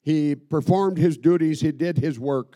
He performed his duties. He did his work.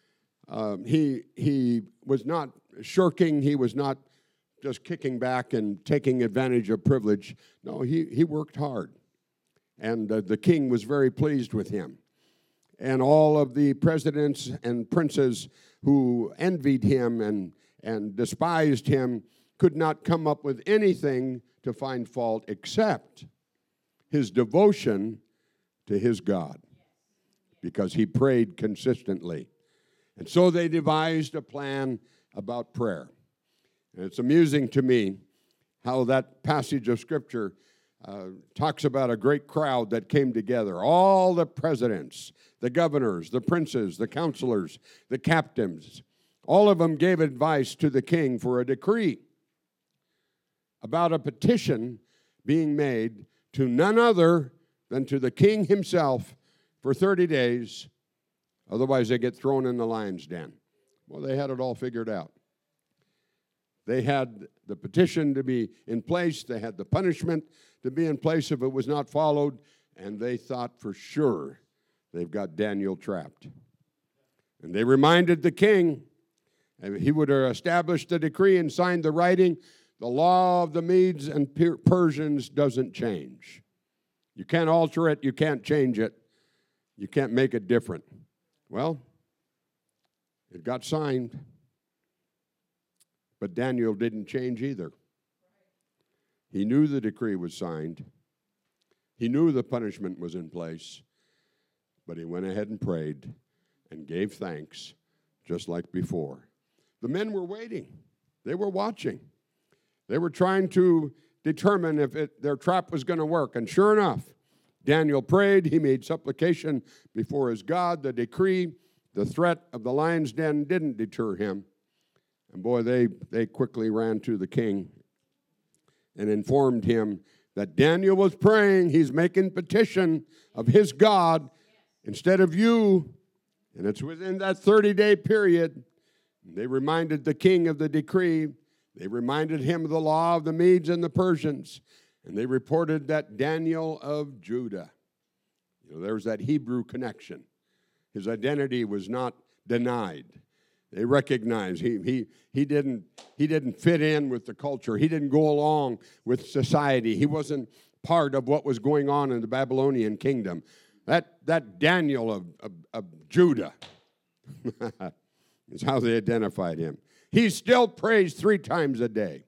He was not shirking. He was not just kicking back and taking advantage of privilege. No, he worked hard. And the king was very pleased with him. And all of the presidents and princes who envied him and despised him could not come up with anything to find fault except his devotion to his God, because he prayed consistently. And so they devised a plan about prayer. And it's amusing to me how that passage of Scripture talks about a great crowd that came together. All the presidents, the governors, the princes, the counselors, the captains, all of them gave advice to the king for a decree about a petition being made to none other than to the king himself for 30 days. Otherwise, they get thrown in the lion's den. Well, they had it all figured out. They had the petition to be in place. They had the punishment to be in place if it was not followed. And they thought for sure they've got Daniel trapped. And they reminded the king, and he would have established the decree and signed the writing. The law of the Medes and Persians doesn't change. You can't alter it. You can't change it. You can't make it different. Well, it got signed. But Daniel didn't change either. He knew the decree was signed. He knew the punishment was in place. But he went ahead and prayed and gave thanks just like before. The men were waiting. They were watching. They were trying to determine if their trap was going to work. And sure enough, Daniel prayed. He made supplication before his God. The decree, the threat of the lion's den didn't deter him. And boy, they quickly ran to the king and informed him that Daniel was praying. He's making petition of his God instead of you. And it's within that 30-day period. They reminded the king of the decree. They reminded him of the law of the Medes and the Persians. And they reported that Daniel of Judah, there's that Hebrew connection. His identity was not denied. They recognized he didn't fit in with the culture. He didn't go along with society. He wasn't part of what was going on in the Babylonian kingdom. That Daniel of Judah is how they identified him. He still prays 3 times a day.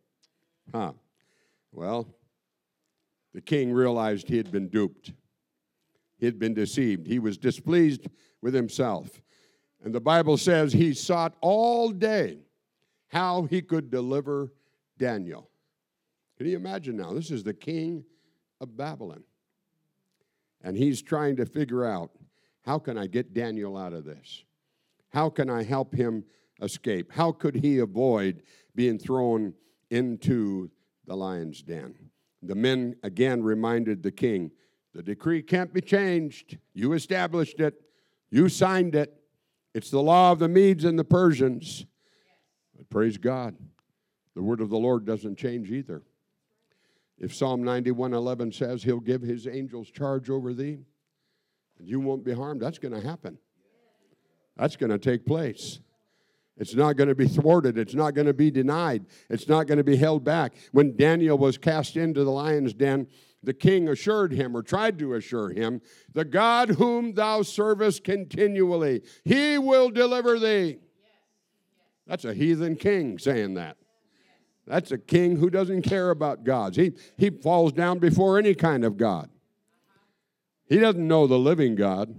Well, the king realized he had been duped. He had been deceived. He was displeased with himself. And the Bible says he sought all day how he could deliver Daniel. Can you imagine now? This is the king of Babylon. And he's trying to figure out, how can I get Daniel out of this? How can I help him escape? How could he avoid being thrown into the lion's den? The men again reminded the king, the decree can't be changed. You established it. You signed it. It's the law of the Medes and the Persians. But praise God, the word of the Lord doesn't change either. If Psalm 91:11 says he'll give his angels charge over thee, and you won't be harmed, that's going to happen. That's going to take place. It's not going to be thwarted. It's not going to be denied. It's not going to be held back. When Daniel was cast into the lion's den, the king assured him, or tried to assure him, the God whom thou servest continually, he will deliver thee. That's a heathen king saying that. That's a king who doesn't care about gods. He falls down before any kind of God. He doesn't know the living God.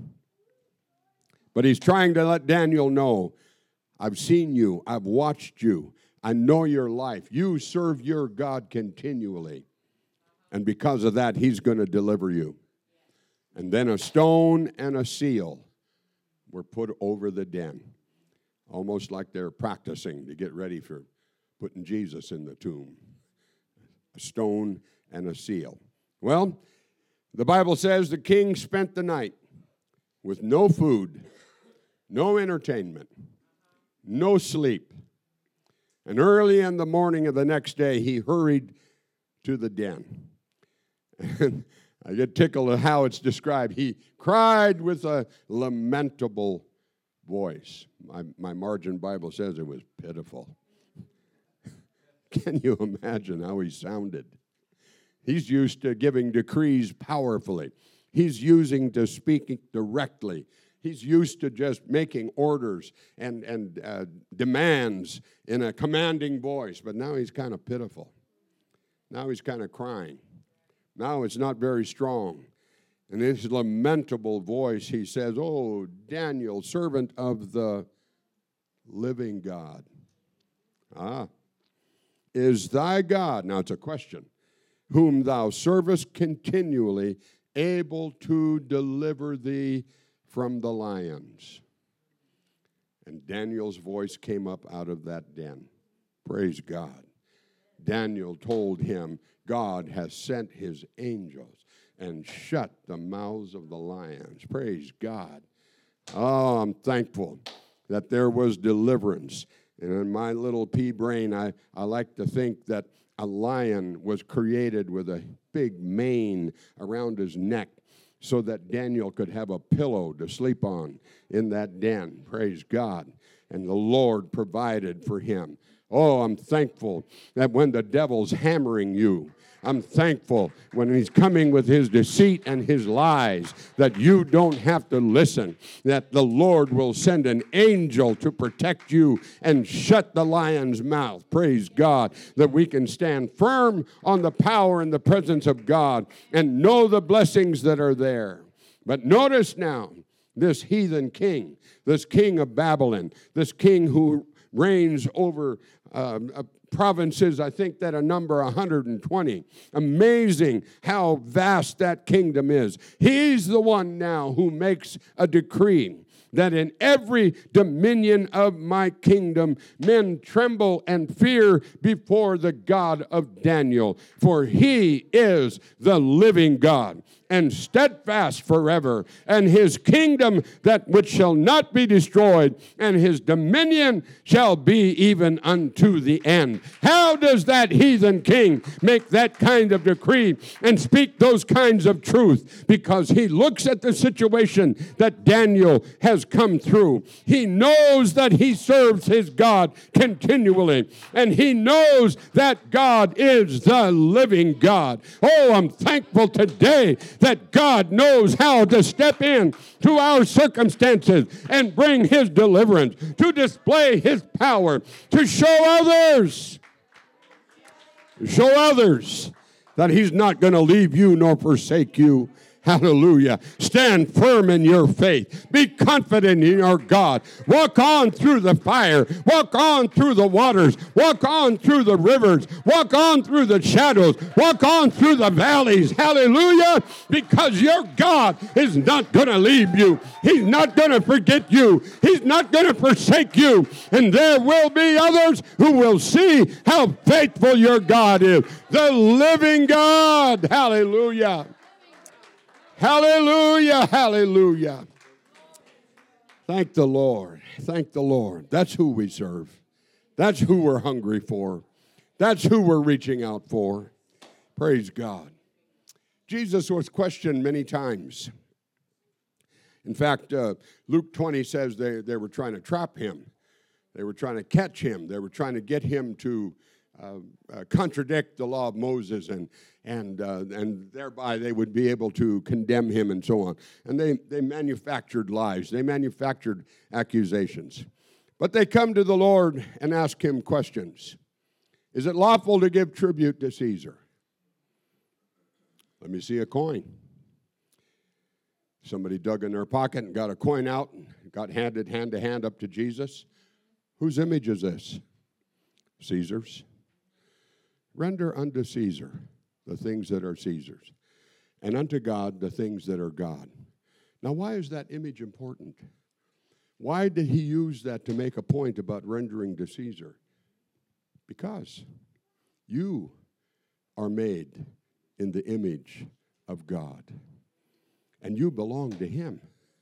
But he's trying to let Daniel know, I've seen you. I've watched you. I know your life. You serve your God continually. And because of that, he's going to deliver you. And then a stone and a seal were put over the den, almost like they're practicing to get ready for putting Jesus in the tomb. A stone and a seal. Well, the Bible says the king spent the night with no food, no entertainment, no sleep. And early in the morning of the next day, he hurried to the den. And I get tickled at how it's described. He cried with a lamentable voice. My margin Bible says it was pitiful. Can you imagine how he sounded? He's used to giving decrees powerfully. He's using to speaking directly. He's used to just making orders and demands in a commanding voice, but now he's kind of pitiful. Now he's kind of crying. Now it's not very strong. And in his lamentable voice, he says, "Oh, Daniel, servant of the living God. Is thy God," now it's a question, "whom thou servest continually, able to deliver thee from the lions?" And Daniel's voice came up out of that den. Praise God. Daniel told him, God has sent his angels and shut the mouths of the lions. Praise God. Oh, I'm thankful that there was deliverance. And in my little pea brain, I like to think that a lion was created with a big mane around his neck so that Daniel could have a pillow to sleep on in that den. Praise God. And the Lord provided for him. Oh, I'm thankful that when the devil's hammering you, I'm thankful when he's coming with his deceit and his lies that you don't have to listen, that the Lord will send an angel to protect you and shut the lion's mouth. Praise God, that we can stand firm on the power and the presence of God and know the blessings that are there. But notice now, this heathen king, this king of Babylon, this king who reigns over provinces, I think that a number 120. Amazing how vast that kingdom is. He's the one now who makes a decree that in every dominion of my kingdom men tremble and fear before the God of Daniel, for he is the living God and steadfast forever, and his kingdom that which shall not be destroyed, and his dominion shall be even unto the end. How does that heathen king make that kind of decree and speak those kinds of truth? Because he looks at the situation that Daniel has come through. He knows that he serves his God continually, and he knows that God is the living God. Oh, I'm thankful today that God knows how to step in to our circumstances and bring his deliverance, to display his power, to show others that he's not going to leave you nor forsake you. Hallelujah. Stand firm in your faith. Be confident in your God. Walk on through the fire. Walk on through the waters. Walk on through the rivers. Walk on through the shadows. Walk on through the valleys. Hallelujah. Because your God is not going to leave you. He's not going to forget you. He's not going to forsake you. And there will be others who will see how faithful your God is. The living God. Hallelujah. Hallelujah, hallelujah. Thank the Lord. Thank the Lord. That's who we serve. That's who we're hungry for. That's who we're reaching out for. Praise God. Jesus was questioned many times. In fact, Luke 20 says they were trying to trap him. They were trying to catch him. They were trying to get him to contradict the law of Moses, and thereby they would be able to condemn him and so on. And they manufactured lies. They manufactured accusations. But they come to the Lord and ask him questions. Is it lawful to give tribute to Caesar? Let me see a coin. Somebody dug in their pocket and got a coin out and got handed hand to hand up to Jesus. Whose image is this? Caesar's. Render unto Caesar the things that are Caesar's, and unto God the things that are God. Now, why is that image important? Why did he use that to make a point about rendering to Caesar? Because you are made in the image of God, and you belong to him.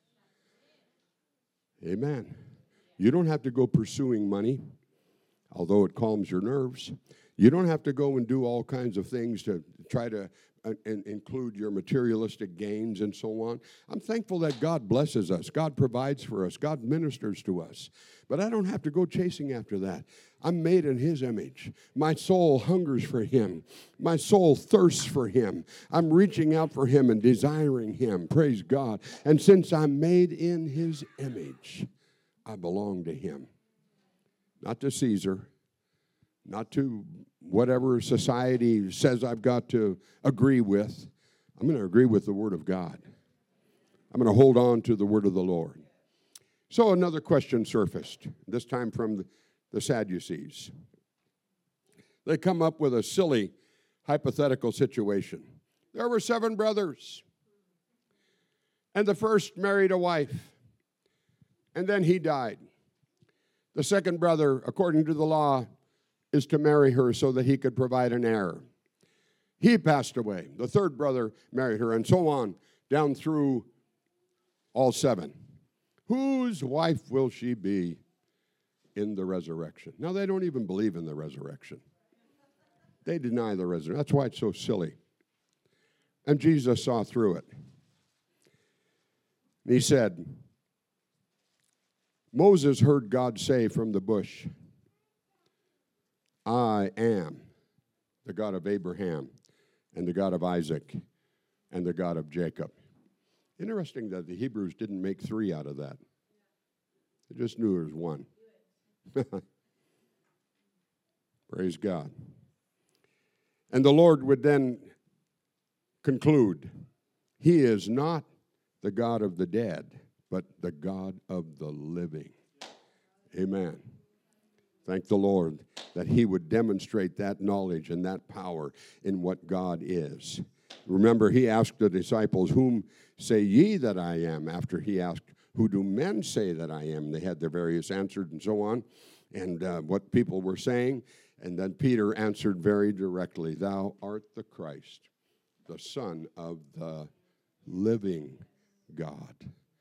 Amen. You don't have to go pursuing money, although it calms your nerves. You don't have to go and do all kinds of things to try to include your materialistic gains and so on. I'm thankful that God blesses us. God provides for us. God ministers to us. But I don't have to go chasing after that. I'm made in His image. My soul hungers for Him. My soul thirsts for Him. I'm reaching out for Him and desiring Him. Praise God. And since I'm made in His image, I belong to Him. Not to Caesar, not to whatever society says I've got to agree with. I'm going to agree with the Word of God. I'm going to hold on to the Word of the Lord. So another question surfaced, this time from the Sadducees. They come up with a silly hypothetical situation. There were 7 brothers, and the first married a wife, and then he died. The second brother, according to the law, is to marry her so that he could provide an heir. He passed away. The third brother married her, and so on, down through all 7. Whose wife will she be in the resurrection? Now, they don't even believe in the resurrection. They deny the resurrection. That's why it's so silly. And Jesus saw through it. And he said, Moses heard God say from the bush, I am the God of Abraham and the God of Isaac and the God of Jacob. Interesting that the Hebrews didn't make 3 out of that. They just knew there was 1. Praise God. And the Lord would then conclude, He is not the God of the dead, but the God of the living. Amen. Thank the Lord that He would demonstrate that knowledge and that power in what God is. Remember, He asked the disciples, whom say ye that I am? After He asked, who do men say that I am? They had their various answers and so on, and what people were saying. And then Peter answered very directly, Thou art the Christ, the Son of the living God.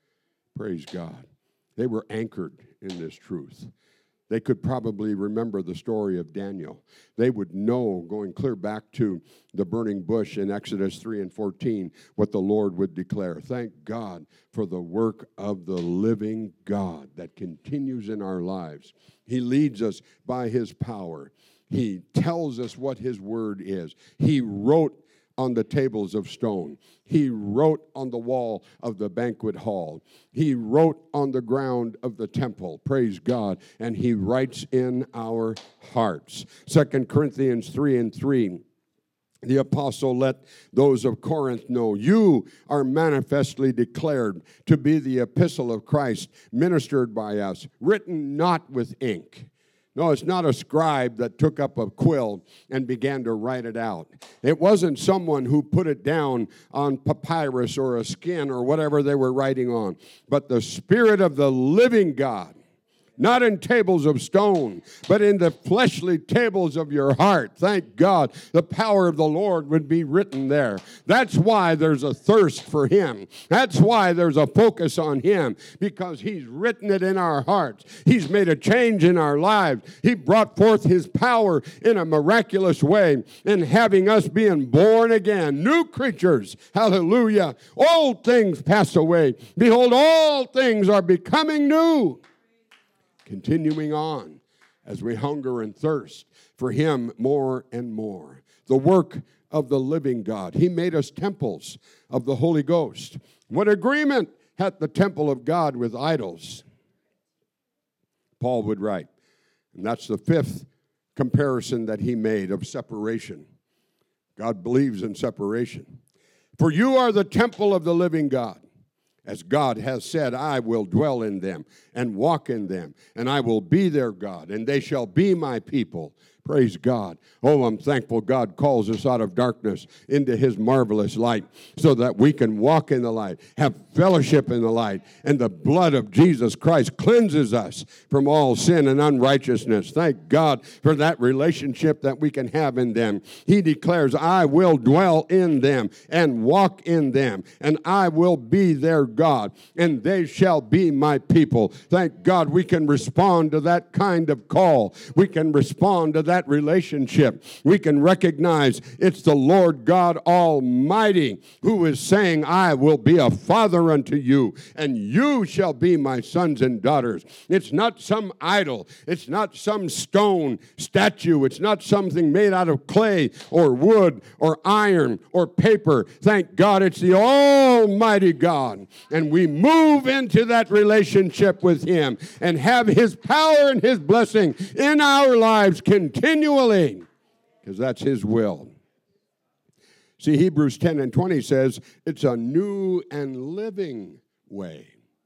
Praise God. They were anchored in this truth. They could probably remember the story of Daniel. They would know, going clear back to the burning bush in Exodus 3 and 14, what the Lord would declare. Thank God for the work of the living God that continues in our lives. He leads us by His power. He tells us what His word is. He wrote on the tables of stone. He wrote on the wall of the banquet hall. He wrote on the ground of the temple. Praise God. And He writes in our hearts. 2 Corinthians 3 and 3. The apostle let those of Corinth know, you are manifestly declared to be the epistle of Christ, ministered by us, written not with ink. No, it's not a scribe that took up a quill and began to write it out. It wasn't someone who put it down on papyrus or a skin or whatever they were writing on, but the Spirit of the living God, not in tables of stone, but in the fleshly tables of your heart. Thank God the power of the Lord would be written there. That's why there's a thirst for Him. That's why there's a focus on Him, because He's written it in our hearts. He's made a change in our lives. He brought forth His power in a miraculous way in having us being born again, new creatures. Hallelujah. Old things pass away. Behold, all things are becoming new. Continuing on as we hunger and thirst for Him more and more. The work of the living God. He made us temples of the Holy Ghost. What agreement hath the temple of God with idols? Paul would write. And that's the 5th comparison that he made of separation. God believes in separation. For you are the temple of the living God. As God has said, I will dwell in them and walk in them, and I will be their God, and they shall be my people. Praise God. Oh, I'm thankful God calls us out of darkness into His marvelous light so that we can walk in the light, have fellowship in the light, and the blood of Jesus Christ cleanses us from all sin and unrighteousness. Thank God for that relationship that we can have in them. He declares, I will dwell in them and walk in them, and I will be their God, and they shall be my people. Thank God we can respond to that kind of call. We can respond to that relationship, we can recognize it's the Lord God Almighty who is saying, I will be a father unto you, and you shall be my sons and daughters. It's not some idol. It's not some stone statue. It's not something made out of clay or wood or iron or paper. Thank God it's the Almighty God. And we move into that relationship with Him and have His power and His blessing in our lives continually, because that's His will. See, Hebrews 10 and 20 says it's a new and living way.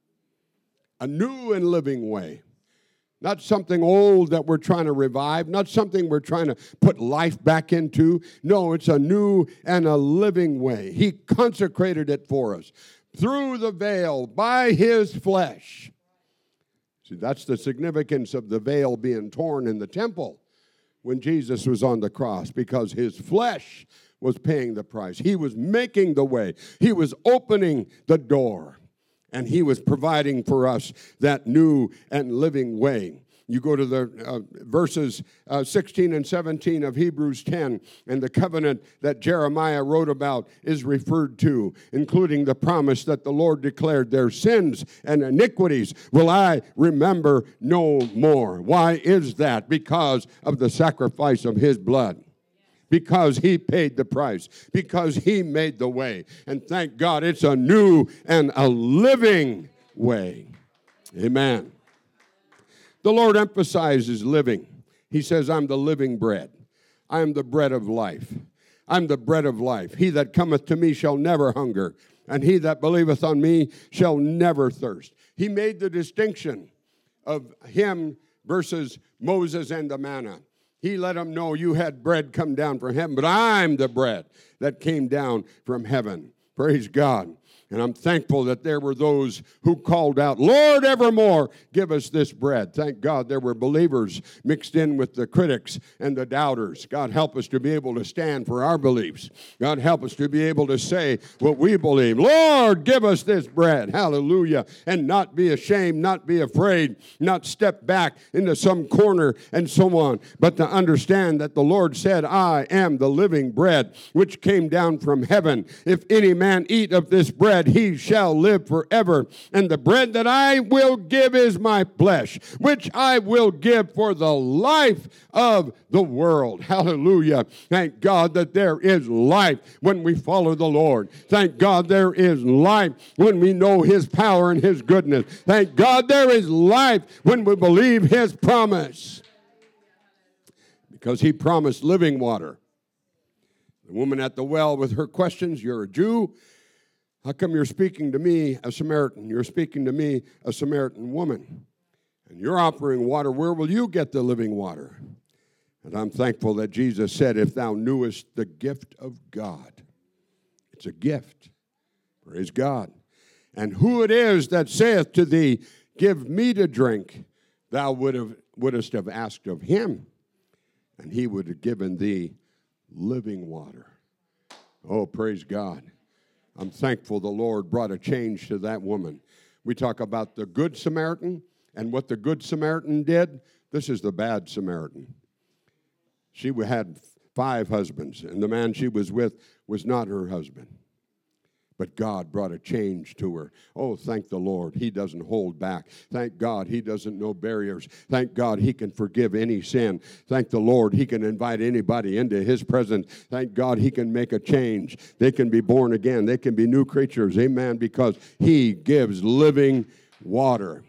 A new and living way. Not something old that we're trying to revive, not something we're trying to put life back into. No, it's a new and a living way. He consecrated it for us through the veil by His flesh. See, that's the significance of the veil being torn in the temple when Jesus was on the cross, because His flesh was paying the price. He was making the way. He was opening the door. And He was providing for us that new and living way. You go to the verses 16 and 17 of Hebrews 10, and the covenant that Jeremiah wrote about is referred to, including the promise that the Lord declared, their sins and iniquities will I remember no more. Why is that? Because of the sacrifice of His blood. Because He paid the price. Because He made the way. And thank God it's a new and a living way. Amen. The Lord emphasizes living. He says, I'm the living bread. I am the bread of life. I'm the bread of life. He that cometh to me shall never hunger, and he that believeth on me shall never thirst. He made the distinction of Him versus Moses and the manna. He let them know you had bread come down from heaven, but I'm the bread that came down from heaven. Praise God. And I'm thankful that there were those who called out, Lord, evermore, give us this bread. Thank God there were believers mixed in with the critics and the doubters. God help us to be able to stand for our beliefs. God help us to be able to say what we believe. Lord, give us this bread. Hallelujah. And not be ashamed, not be afraid, not step back into some corner and so on, but to understand that the Lord said, I am the living bread which came down from heaven. If any man eat of this bread, he shall live forever. And the bread that I will give is my flesh, which I will give for the life of the world. Hallelujah. Thank God that there is life when we follow the Lord. Thank God there is life when we know His power and His goodness. Thank God there is life when we believe His promise. Because He promised living water. The woman at the well with her questions, you're a Jew. How come you're speaking to me, a Samaritan? You're speaking to me, a Samaritan woman. And you're offering water. Where will you get the living water? And I'm thankful that Jesus said, if thou knewest the gift of God. It's a gift. Praise God. And who it is that saith to thee, give me to drink, thou wouldst have asked of Him, and He would have given thee living water. Oh, praise God. I'm thankful the Lord brought a change to that woman. We talk about the Good Samaritan and what the Good Samaritan did. This is the bad Samaritan. She had 5 husbands, and the man she was with was not her husband. But God brought a change to her. Oh, thank the Lord. He doesn't hold back. Thank God He doesn't know barriers. Thank God He can forgive any sin. Thank the Lord He can invite anybody into His presence. Thank God He can make a change. They can be born again. They can be new creatures. Amen. Because He gives living water.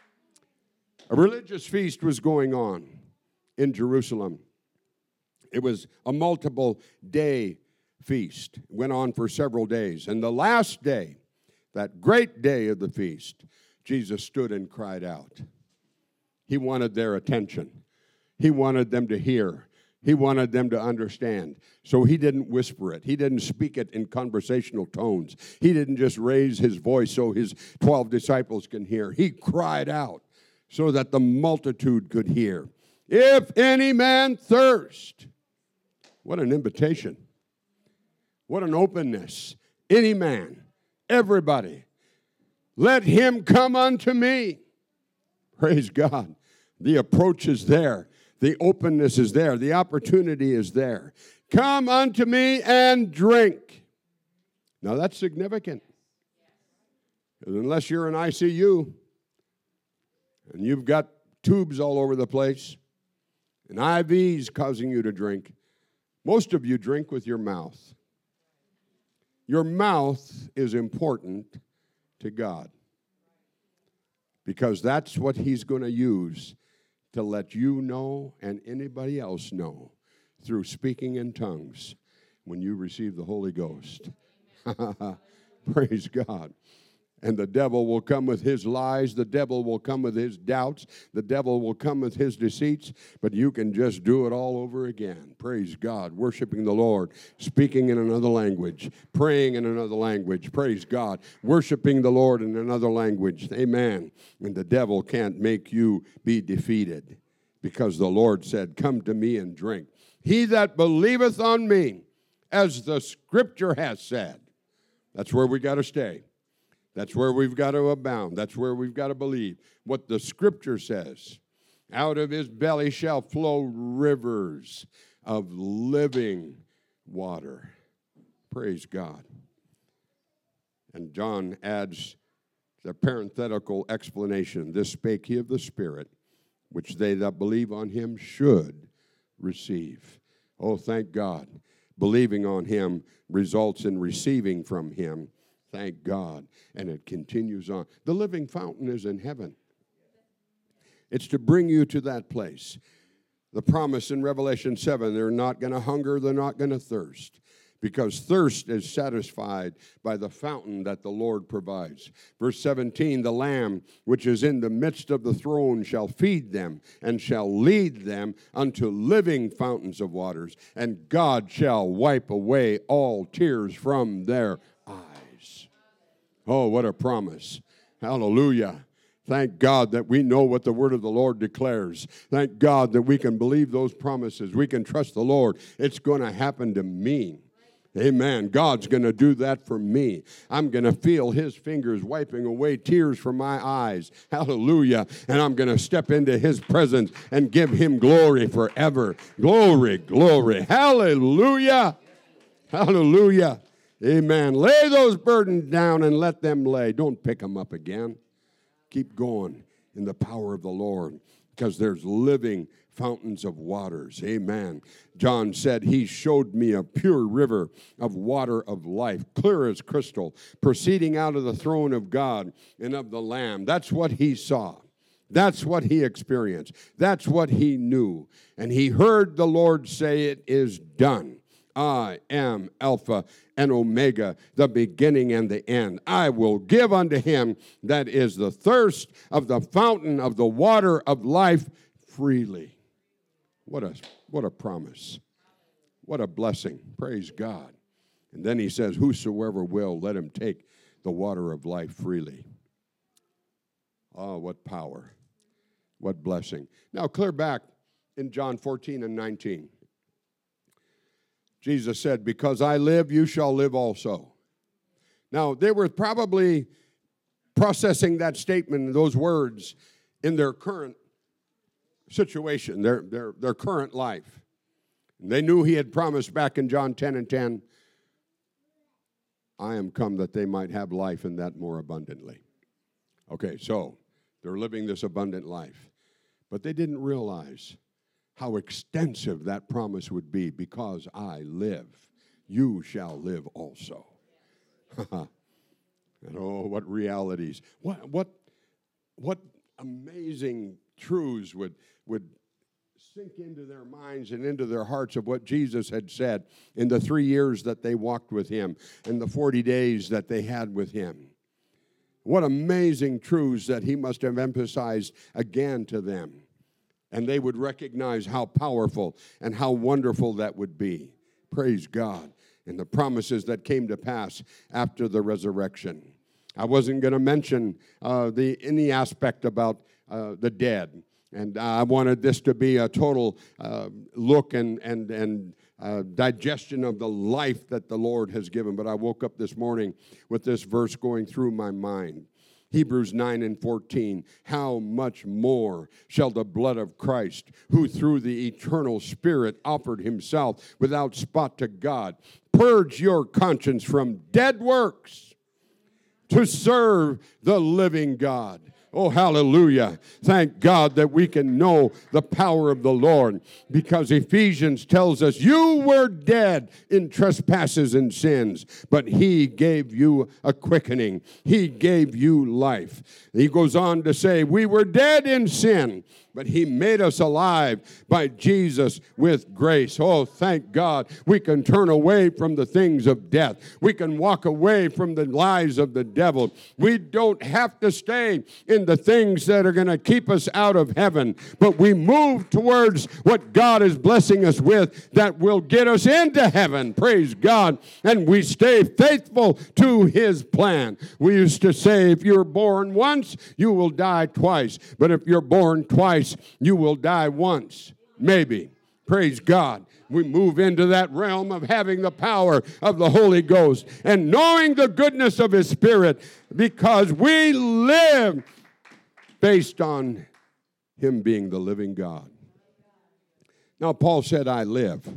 A religious feast was going on in Jerusalem. It was a multiple day feast. It went on for several days. And the last day, that great day of the feast, Jesus stood and cried out. He wanted their attention. He wanted them to hear. He wanted them to understand. So He didn't whisper it. He didn't speak it in conversational tones. He didn't just raise His voice so His 12 disciples can hear. He cried out so that the multitude could hear. If any man thirst. What an invitation. What an openness. Any man, everybody, let him come unto me. Praise God. The approach is there. The openness is there. The opportunity is there. Come unto me and drink. Now that's significant. Unless you're in ICU and you've got tubes all over the place and IVs causing you to drink, most of you drink with your mouth. Your mouth is important to God because that's what He's going to use to let you know and anybody else know through speaking in tongues when you receive the Holy Ghost. Praise God. And the devil will come with his lies. The devil will come with his doubts. The devil will come with his deceits. But you can just do it all over again. Praise God. Worshiping the Lord. Speaking in another language. Praying in another language. Praise God. Worshiping the Lord in another language. Amen. And the devil can't make you be defeated. Because the Lord said, come to me and drink. He that believeth on me, as the Scripture has said. That's where we got to stay. That's where we've got to abound. That's where we've got to believe what the Scripture says. Out of his belly shall flow rivers of living water. Praise God. And John adds the parenthetical explanation. This spake he of the Spirit, which they that believe on him should receive. Oh, thank God. Believing on him results in receiving from him. Thank God. And it continues on. The living fountain is in heaven. It's to bring you to that place. The promise in Revelation 7, they're not going to hunger, they're not going to thirst. Because thirst is satisfied by the fountain that the Lord provides. Verse 17, the Lamb which is in the midst of the throne shall feed them and shall lead them unto living fountains of waters, and God shall wipe away all tears from their eyes. Oh, what a promise. Hallelujah. Thank God that we know what the word of the Lord declares. Thank God that we can believe those promises. We can trust the Lord. It's going to happen to me. Amen. God's going to do that for me. I'm going to feel his fingers wiping away tears from my eyes. Hallelujah. And I'm going to step into his presence and give him glory forever. Glory, glory. Hallelujah. Hallelujah. Amen. Lay those burdens down and let them lay. Don't pick them up again. Keep going in the power of the Lord, because there's living fountains of waters. Amen. John said, he showed me a pure river of water of life, clear as crystal, proceeding out of the throne of God and of the Lamb. That's what he saw. That's what he experienced. That's what he knew. And he heard the Lord say, it is done. I am Alpha and Omega, the beginning and the end. I will give unto him that is the thirst of the fountain of the water of life freely. What a promise. What a blessing. Praise God. And then he says, whosoever will, let him take the water of life freely. Oh, what power. What blessing. Now clear back in John 14 and 19. Jesus said, because I live, you shall live also. Now, they were probably processing that statement, those words, in their current situation, their current life. And they knew he had promised back in John 10 and 10, I am come that they might have life and that more abundantly. Okay, so they're living this abundant life. But they didn't realize how extensive that promise would be. Because I live, you shall live also. And oh, what realities. What amazing truths would sink into their minds and into their hearts of what Jesus had said in the 3 years that they walked with him and the 40 days that they had with him. What amazing truths that he must have emphasized again to them. And they would recognize how powerful and how wonderful that would be. Praise God. And the promises that came to pass after the resurrection. I wasn't going to mention any aspect about the dead. And I wanted this to be a total look and digestion of the life that the Lord has given. But I woke up this morning with this verse going through my mind. Hebrews 9:14, how much more shall the blood of Christ, who through the eternal Spirit offered himself without spot to God, purge your conscience from dead works to serve the living God. Oh, hallelujah. Thank God that we can know the power of the Lord, because Ephesians tells us you were dead in trespasses and sins, but he gave you a quickening. He gave you life. He goes on to say we were dead in sin, but he made us alive by Jesus with grace. Oh, thank God. We can turn away from the things of death. We can walk away from the lies of the devil. We don't have to stay in the things that are going to keep us out of heaven, but we move towards what God is blessing us with that will get us into heaven. Praise God. And we stay faithful to his plan. We used to say, if you're born once, you will die twice. But if you're born twice, you will die once, maybe. Praise God. We move into that realm of having the power of the Holy Ghost and knowing the goodness of his Spirit, because we live based on him being the living God. Now, Paul said, I live.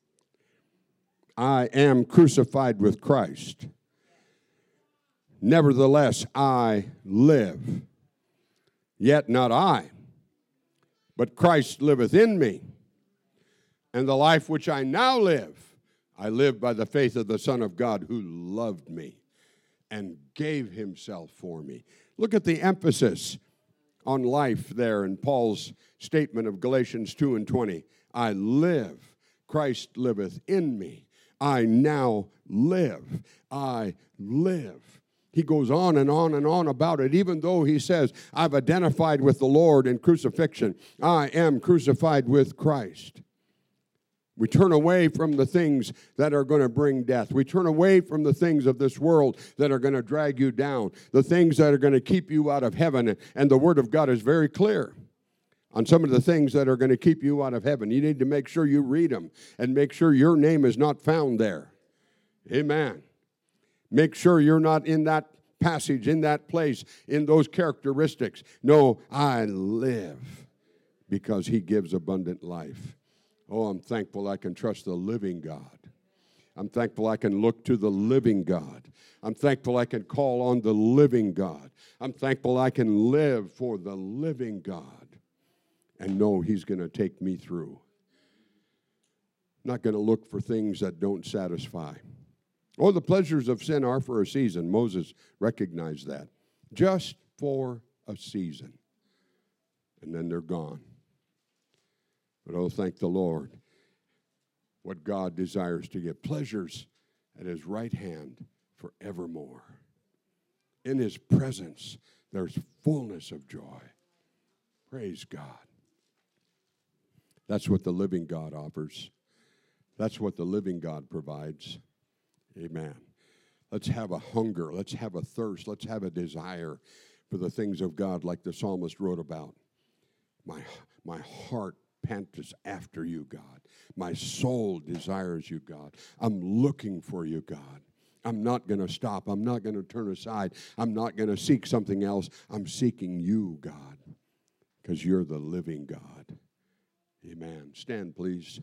I am crucified with Christ. Nevertheless, I live. Yet not I, but Christ liveth in me. And the life which I now live, I live by the faith of the Son of God, who loved me and gave himself for me. Look at the emphasis on life there in Paul's statement of Galatians 2:20. I live, Christ liveth in me. I now live. I live. He goes on and on and on about it, even though he says, I've identified with the Lord in crucifixion. I am crucified with Christ. We turn away from the things that are going to bring death. We turn away from the things of this world that are going to drag you down, the things that are going to keep you out of heaven. And the Word of God is very clear on some of the things that are going to keep you out of heaven. You need to make sure you read them and make sure your name is not found there. Amen. Make sure you're not in that passage, in that place, in those characteristics. No, I live because he gives abundant life. Oh, I'm thankful I can trust the living God. I'm thankful I can look to the living God. I'm thankful I can call on the living God. I'm thankful I can live for the living God and know he's going to take me through. I'm not going to look for things that don't satisfy. Oh, the pleasures of sin are for a season. Moses recognized that. Just for a season. And then they're gone. But oh, thank the Lord, what God desires to give. Pleasures at his right hand forevermore. In his presence, there's fullness of joy. Praise God. That's what the living God offers. That's what the living God provides. Amen. Let's have a hunger. Let's have a thirst. Let's have a desire for the things of God, like the psalmist wrote about. My heart pants after you, God. My soul desires you, God. I'm looking for you, God. I'm not going to stop. I'm not going to turn aside. I'm not going to seek something else. I'm seeking you, God, because you're the living God. Amen. Stand, please.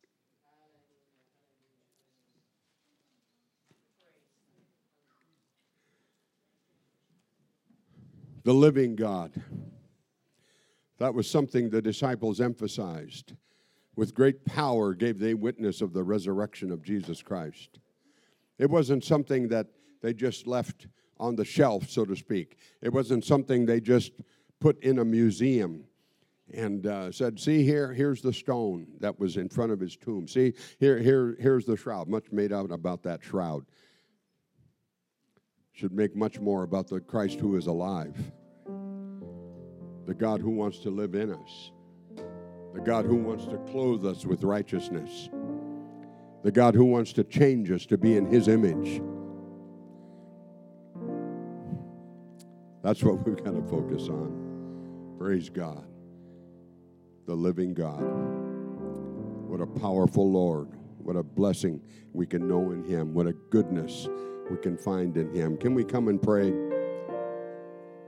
The living God. That was something the disciples emphasized. With great power gave they witness of the resurrection of Jesus Christ. It wasn't something that they just left on the shelf, so to speak. It wasn't something they just put in a museum and said, see, here's the stone that was in front of his tomb. See, here's the shroud. Much made out about that shroud. Should make much more about the Christ who is alive. The God who wants to live in us. The God who wants to clothe us with righteousness. The God who wants to change us to be in his image. That's what we've got to focus on. Praise God. The living God. What a powerful Lord. What a blessing we can know in him. What a goodness we can find in him. Can we come and pray?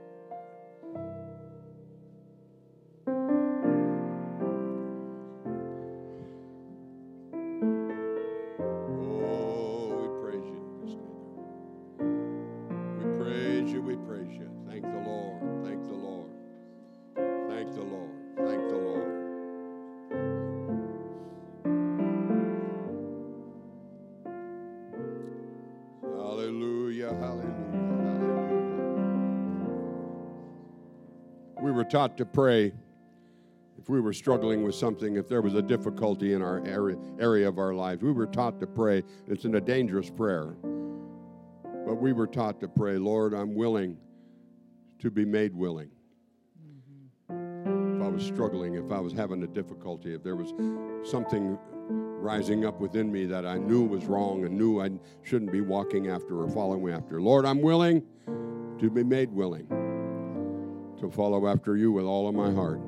We were taught to pray if we were struggling with something, if there was a difficulty in our area of our lives. We were taught to pray. It's a dangerous prayer. But we were taught to pray, Lord, I'm willing to be made willing. If I was struggling, if I was having a difficulty, if there was something rising up within me that I knew was wrong and knew I shouldn't be walking after or following after, Lord, I'm willing to be made willing to follow after you with all of my heart,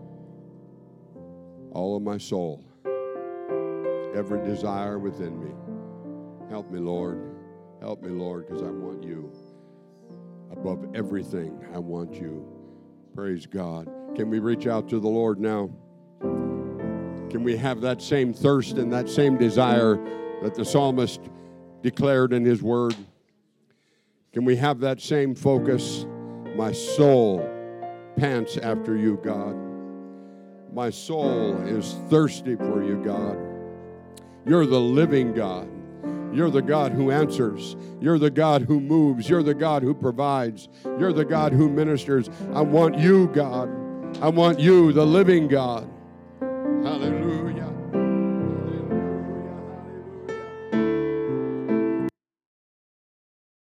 all of my soul, every desire within me. Help me, Lord. Help me, Lord, because I want you. Above everything, I want you. Praise God. Can we reach out to the Lord now? Can we have that same thirst and that same desire that the psalmist declared in his word? Can we have that same focus? My soul pants after you, God. My soul is thirsty for you, God. You're the living God. You're the God who answers. You're the God who moves. You're the God who provides. You're the God who ministers. I want you, God. I want you, the living God. Hallelujah.